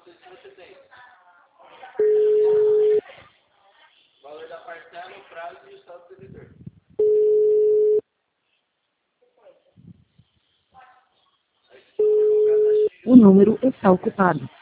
Valor da parcela, o prazo e o saldo do devedor. O número está ocupado.